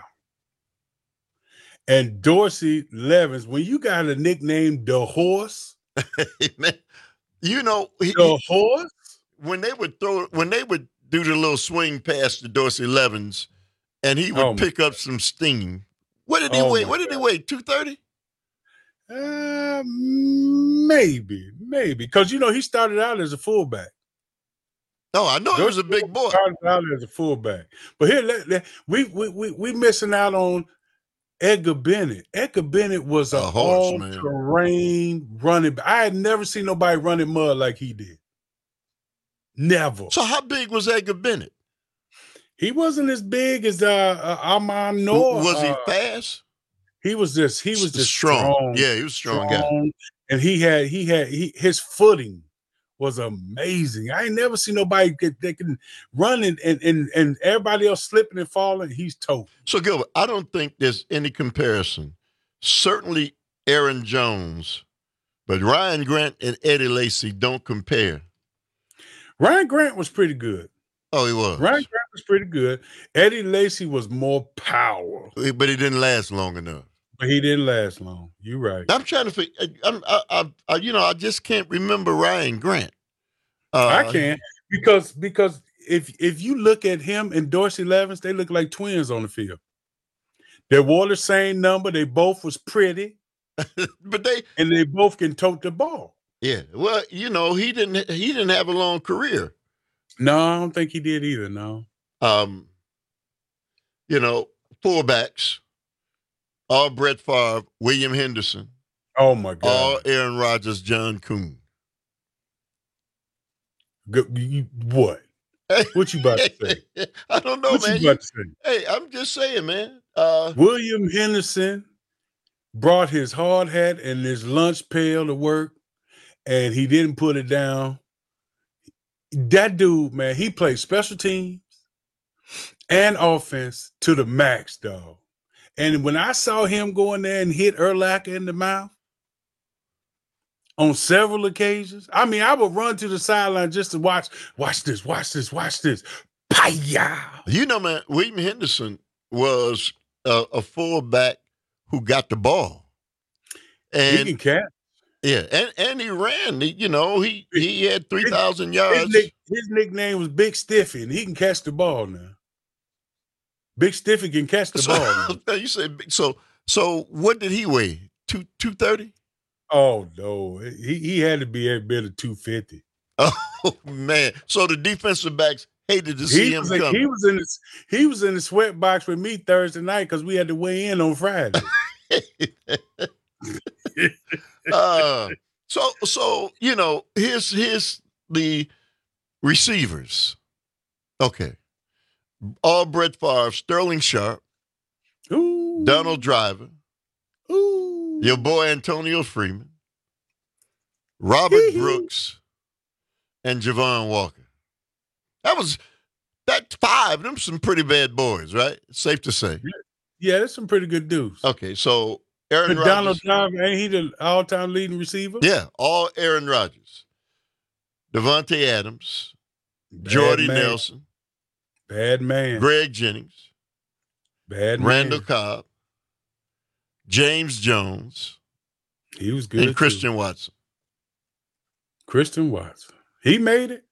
And Dorsey Levens, when you got a nickname, the Horse, man, the Horse. When they would do the little swing pass to Dorsey Levens, and he would pick up some steam. What did he weigh? What did he weigh? 230? Maybe, because he started out as a fullback. Oh, I know he was a big boy. Started out as a fullback, but here we missing out on Edgar Bennett. Edgar Bennett was an all-terrain running back. I had never seen nobody running mud like he did. Never. So how big was Edgar Bennett? He wasn't as big as Ahman Noor. Was he fast? He was just strong. Yeah, he was strong guy. And his footing was amazing. I ain't never seen nobody that can run and everybody else slipping and falling. He's tough. So, Gilbert, I don't think there's any comparison. Certainly Aaron Jones, but Ryan Grant and Eddie Lacy don't compare. Ryan Grant was pretty good. Oh, he was. Ryan Grant was pretty good. Eddie Lacy was more power. But he didn't last long enough. But he didn't last long. You're right. I'm trying to think. I just can't remember Ryan Grant. I can't because if you look at him and Dorsey Levens, they look like twins on the field. They wore the same number. They both was pretty, but they both can tote the ball. Yeah. Well, he didn't have a long career. No, I don't think he did either. No. Fullbacks, all Brett Favre, William Henderson. Oh my God. All Aaron Rodgers, John Kuhn. What? What you about to say? I don't know, what man. You about to say? Hey, I'm just saying, man. William Henderson brought his hard hat and his lunch pail to work, and he didn't put it down. That dude, man, he played special teams and offense to the max, dog. And when I saw him go in there and hit Urlacher in the mouth on several occasions, I mean, I would run to the sideline just to watch this. Paya. Man, William Henderson was a fullback who got the ball. And he can catch. Yeah, and he ran. He had 3,000 yards. His nickname was Big Stiffy, and he can catch the ball now. Big Stiffy can catch the ball now. You said so. What did he weigh? 230? Oh no, he had to be every bit of 250. Oh man! So the defensive backs hated to see him come. He was in the sweat box with me Thursday night because we had to weigh in on Friday. Here's the receivers. Okay. All Brett Favre, Sterling Sharp, ooh, Donald Driver, ooh, your boy Antonio Freeman, Robert Brooks, and Javon Walker. That five. Them some pretty bad boys, right? Safe to say. Yeah, that's some pretty good dudes. Okay, so Aaron Rodgers. Donald Driver, ain't he the all-time leading receiver? Yeah, all Aaron Rodgers. Devontae Adams, Jordy Nelson. Bad man. Greg Jennings. Bad man. Randall Cobb. James Jones. He was good. And Christian Watson. Christian Watson. He made it.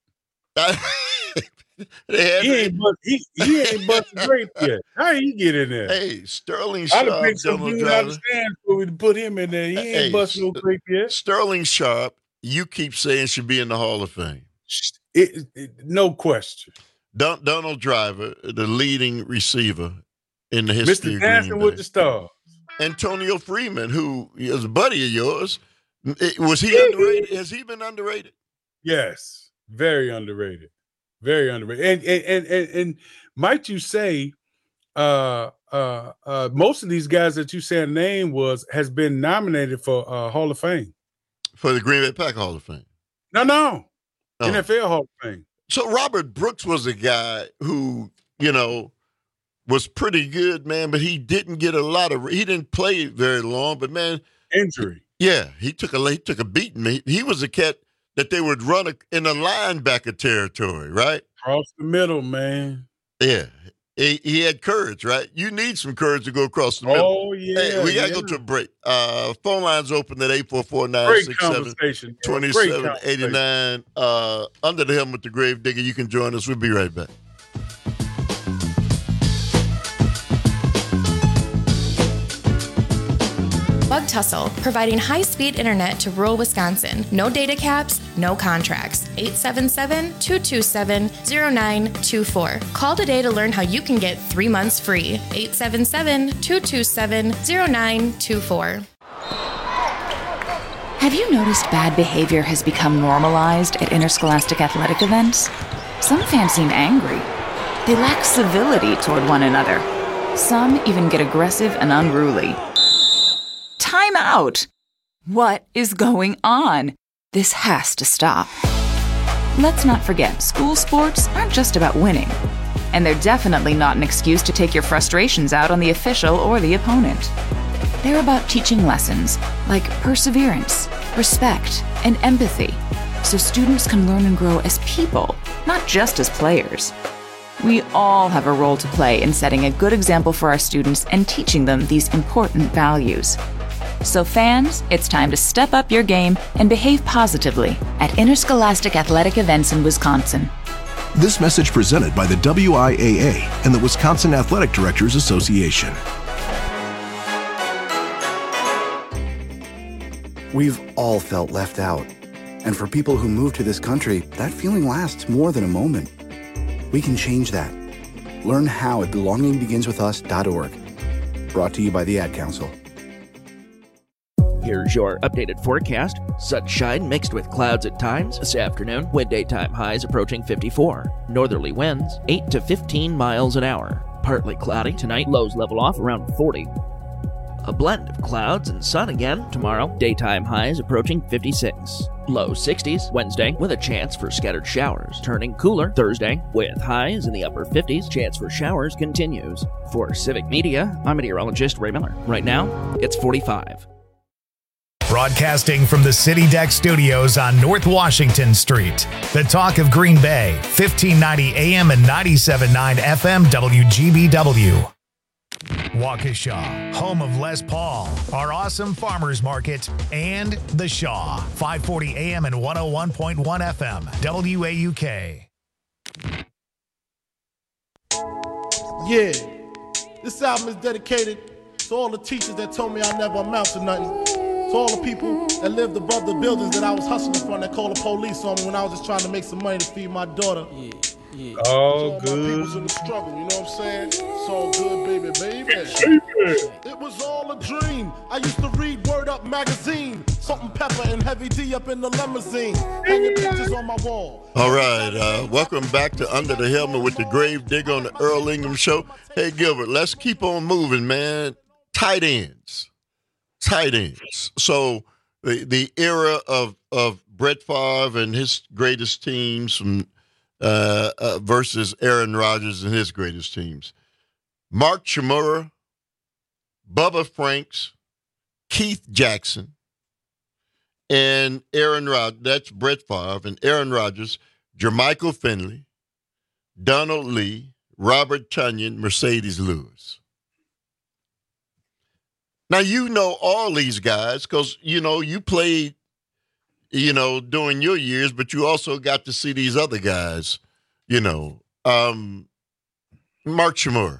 He ain't busted grape yet. How did he get in there? Hey, Sterling Sharp. I'd have picked some dude out of the stands for we to put him in there. He ain't busted no grape yet. Sterling Sharp, you keep saying should be in the Hall of Fame. No question. Donald Driver, the leading receiver in the history Mr. of Dancing Green Bay. with the Stars. Antonio Freeman, who is a buddy of yours. Was he underrated? Has he been underrated? Yes. Very underrated. Very underrated. And might you say most of these guys that you said name has been nominated for Hall of Fame. For the Green Bay Packers Hall of Fame. No. NFL Hall of Fame. So Robert Brooks was a guy who, was pretty good, man, but he didn't get he didn't play very long, but man. Injury. Yeah, he took a beating. He was a cat that they would run in a linebacker territory, right? Across the middle, man. Yeah. He had courage, right? You need some courage to go across the middle. Oh, yeah. Hey, we got to go to a break. Phone lines open at 844-967-2789. Under the Helmet with the Grave Digger. You can join us. We'll be right back. Bug Tussle, providing high-speed internet to rural Wisconsin. No data caps, no contracts. 877-227-0924. Call today to learn how you can get 3 months free. 877-227-0924. Have you noticed bad behavior has become normalized at interscholastic athletic events? Some fans seem angry. They lack civility toward one another. Some even get aggressive and unruly. Time out! What is going on? This has to stop. Let's not forget, school sports aren't just about winning. And they're definitely not an excuse to take your frustrations out on the official or the opponent. They're about teaching lessons like perseverance, respect, and empathy, so students can learn and grow as people, not just as players. We all have a role to play in setting a good example for our students and teaching them these important values. So fans, it's time to step up your game and behave positively at interscholastic athletic events in Wisconsin. This message presented by the WIAA and the Wisconsin Athletic Directors Association. We've all felt left out. And for people who move to this country, that feeling lasts more than a moment. We can change that. Learn how at belongingbeginswithus.org. Brought to you by the Ad Council. Here's your updated forecast. Sunshine mixed with clouds at times this afternoon, with daytime highs approaching 54. Northerly winds 8 to 15 miles an hour. Partly cloudy tonight, lows level off around 40. A blend of clouds and sun again tomorrow, daytime highs approaching 56. Low 60s Wednesday with a chance for scattered showers. Turning cooler Thursday with highs in the upper 50s. Chance for showers continues. For Civic Media, I'm meteorologist Ray Miller. Right now, it's 45. Broadcasting from the City Deck Studios on North Washington Street. The Talk of Green Bay, 1590 AM and 97.9 FM WGBW. Waukesha, home of Les Paul, our awesome farmers market, and The Shaw, 540 AM and 101.1 FM WAUK. Yeah, this album is dedicated to all the teachers that told me I never amount to nothing. To all the people that lived above the buildings that I was hustling from that called the police on me when I was just trying to make some money to feed my daughter. Yeah. Oh, good. My people's in the struggle, you know what I'm saying? It's all good, baby. It was all a dream. I used to read Word Up magazine, Salt and Pepper and Heavy D up in the limousine, hanging pictures on my wall. All right, welcome back to Under the Helmet with the Grave Digger on the Earl Ingham Show. Hey, Gilbert, let's keep on moving, man. Tight ends. So the era of Brett Favre and his greatest teams from versus Aaron Rodgers and his greatest teams. Mark Chmura, Bubba Franks, Keith Jackson, and Aaron Rodgers. That's Brett Favre and Aaron Rodgers, Jermichael Finley, Donald Lee, Robert Tonyan, Mercedes Lewis. Now, you know all these guys because, you played, during your years, but you also got to see these other guys, Mark Chmura.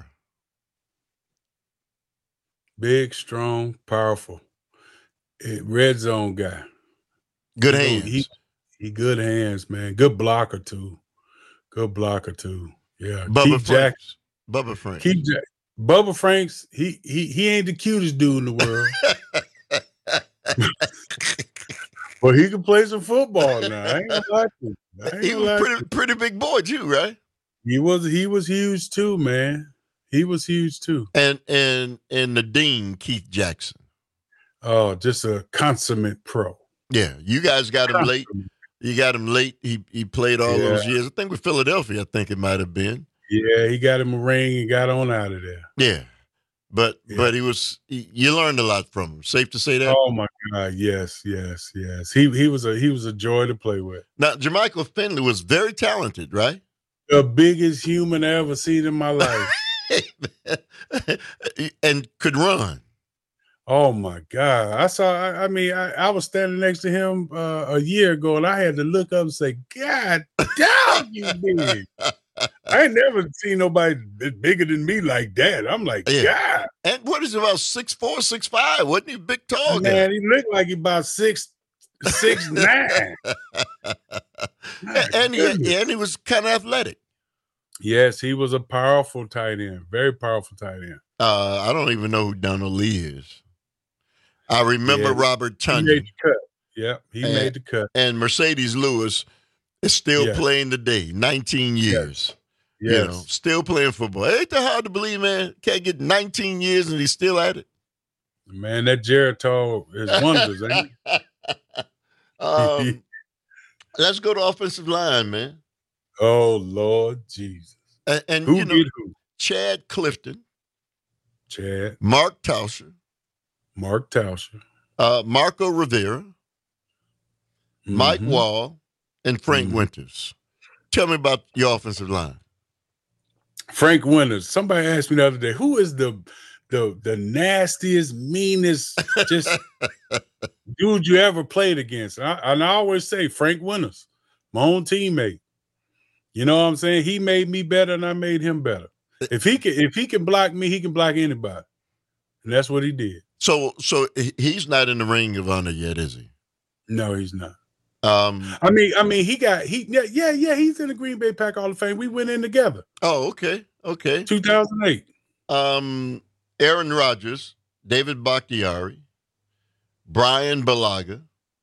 Big, strong, powerful. Red zone guy. Good hands. He good hands, man. Good blocker, too. Yeah. Bubba Franks. Bubba Franks, he ain't the cutest dude in the world. But he can play some football now. I ain't gonna lie to you. He was pretty big boy too, right? He was huge too, man. He was huge too. And the Dean, Keith Jackson. Oh, just a consummate pro. Yeah, you guys got him late. You got him late. He played all those years. I think with Philadelphia, I think it might have been. Yeah, he got him a ring and got on out of there. Yeah. But you learned a lot from him. Safe to say that? Oh my God, yes. He was a joy to play with. Now, Jermichael Finley was very talented, right? The biggest human I ever seen in my life. And could run. Oh my God. I was standing next to him a year ago and I had to look up and say, God damn, you big. I ain't never seen nobody bigger than me like that. I'm like, God. And what is it, about 6'4", 6'5"? Wasn't he big, tall guy? Man, he looked like he about 6'9". and he was kind of athletic. Yes, he was a powerful tight end. Very powerful tight end. I don't even know who Donald Lee is. I remember Robert Tonyan. He made the cut. Yeah, he made the cut. And Mercedes Lewis is still playing today, 19 years. Yes. Still playing football. Ain't that hard to believe, man? Can't get 19 years and he's still at it. Man, that Geritol is wonders, ain't it? Let's go to offensive line, man. Oh, Lord Jesus. And who did who? Chad Clifton. Mark Tauscher. Marco Rivera. Mike Wall. And Frank Winters. Tell me about your offensive line. Frank Winters. Somebody asked me the other day, who is the nastiest, meanest, just dude you ever played against? And I always say Frank Winters, my own teammate. You know what I'm saying? He made me better and I made him better. If he can block me, he can block anybody. And that's what he did. So he's not in the Ring of Honor yet, is he? No, he's not. He's in the Green Bay Pack Hall of Fame. We went in together. Oh, okay. 2008. Aaron Rodgers, David Bakhtiari, Brian Bulaga,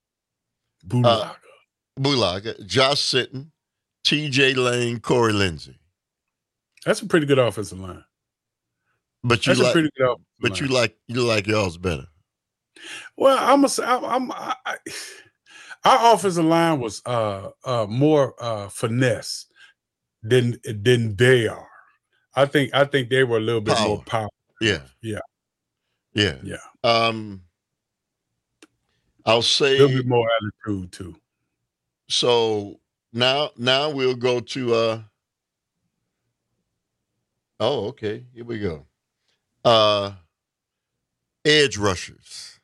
Josh Sitton, T.J. Lane, Corey Lindsey. That's a pretty good offensive line. But you like y'all's better. Well, our offensive line was more finesse than they are. I think they were a little bit more powerful. Yeah. Yeah. I'll say a little bit more attitude too. So now we'll go to okay. Here we go. Edge rushers.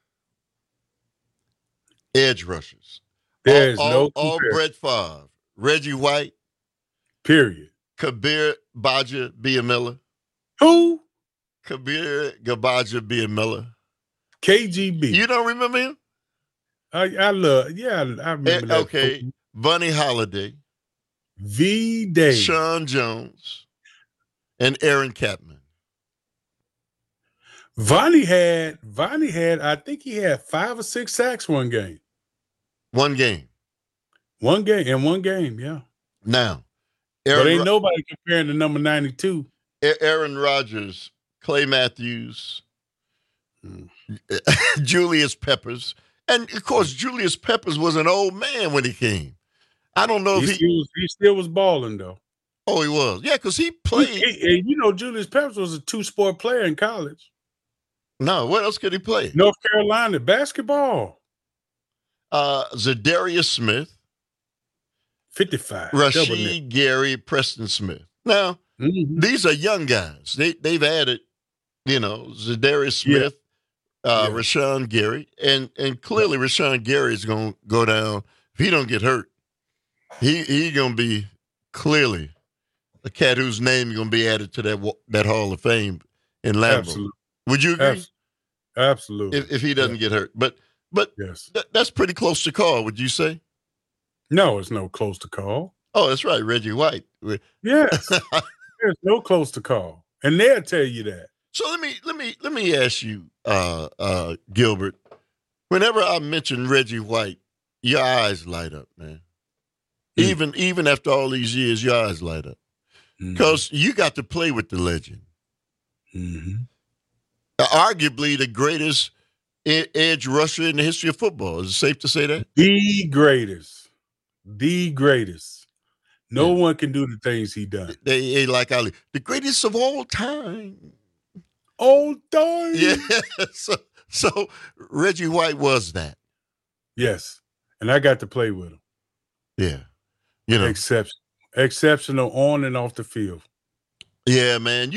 There's all Brett Favre, Reggie White. Period. Kabir Baja Biamila. Who? Kabir Gabaja Biamila. KGB. You don't remember him? I remember that. Okay. Bunny Holiday. V-Day. Sean Jones. And Aaron Kapman. Vonnie had, I think he had 5 or 6 sacks one game. One game, yeah. Now, but ain't nobody comparing to number 92. Aaron Rodgers, Clay Matthews, Julius Peppers. And, of course, Julius Peppers was an old man when he came. I don't know if he still was balling, though. Oh, he was. Yeah, because he played. Julius Peppers was a 2-sport player in college. No, what else could he play? North Carolina, basketball. Zadarius Smith. 55. Rasheed Gary, Preston Smith. Now, these are young guys. They've added, Zadarius Smith, Rashawn Gary. And clearly Rashawn Gary is going to go down. If he don't get hurt, he going to be clearly a cat whose name is going to be added to that Hall of Fame in Lambeau. Absolutely. Would you agree? Absolutely. If he doesn't get hurt. But yes. That's pretty close to call, would you say? No, it's no close to call. Oh, that's right, Reggie White. Yes. There's no close to call. And they'll tell you that. So let me ask you, Gilbert, whenever I mention Reggie White, your eyes light up, man. Even after all these years, your eyes light up. Because you got to play with the legend. Mm-hmm. Arguably the greatest edge rusher in the history of football. Is it safe to say that? The greatest. No one can do the things he done. They like Ali. The greatest of all time. All time? Yeah. So Reggie White was that. Yes. And I got to play with him. Yeah. Exceptional on and off the field. Yeah, man.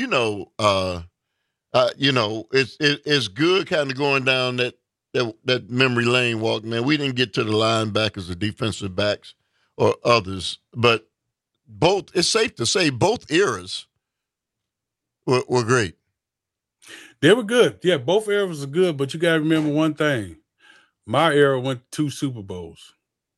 It's good kind of going down that memory lane walk, man. We didn't get to the linebackers or defensive backs or others, but it's safe to say both eras were great. They were good. Yeah, both eras were good, but you got to remember one thing. My era went to 2 Super Bowls.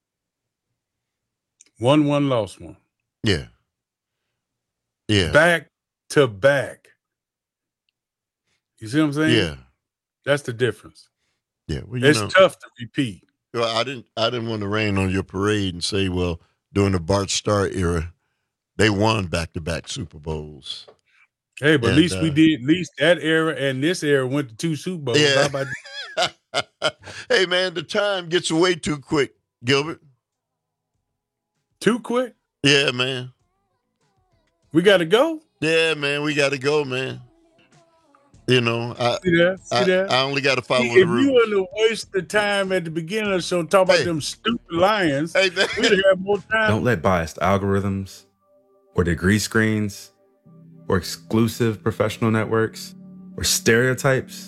Won one, lost one. Yeah. Yeah. Back to back. You see what I'm saying? Yeah. That's the difference. Yeah. Well, it's tough to repeat. Well, I didn't want to rain on your parade and say, well, during the Bart Starr era, they won back-to-back Super Bowls. Hey, but at least we did. At least that era and this era went to 2 Super Bowls. Yeah. How about that? Hey, man, the time gets away too quick, Gilbert. Too quick? Yeah, man. We got to go? Yeah, man, we got to go, man. See that? I only got to follow the rules. If you wouldn't have wasted time at the beginning of the show talking about them stupid Lions, we'd have more time. Don't let biased algorithms or degree screens or exclusive professional networks or stereotypes,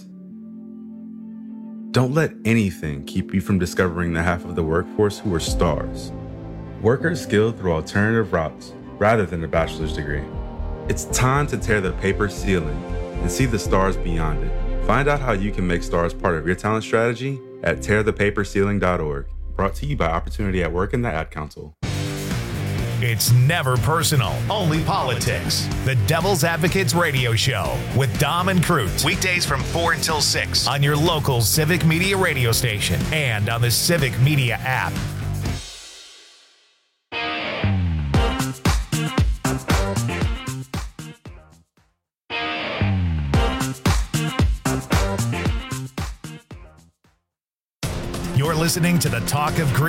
don't let anything keep you from discovering the half of the workforce who are stars. Workers skilled through alternative routes rather than a bachelor's degree. It's time to tear the paper ceiling and see the stars beyond it. Find out how you can make stars part of your talent strategy at tearthepaperceiling.org. Brought to you by Opportunity at Work and the Ad Council. It's never personal, only politics. The Devil's Advocates Radio Show with Dom and Cruz. Weekdays from 4 until 6 on your local Civic Media radio station and on the Civic Media app. You're listening to the Talk of Green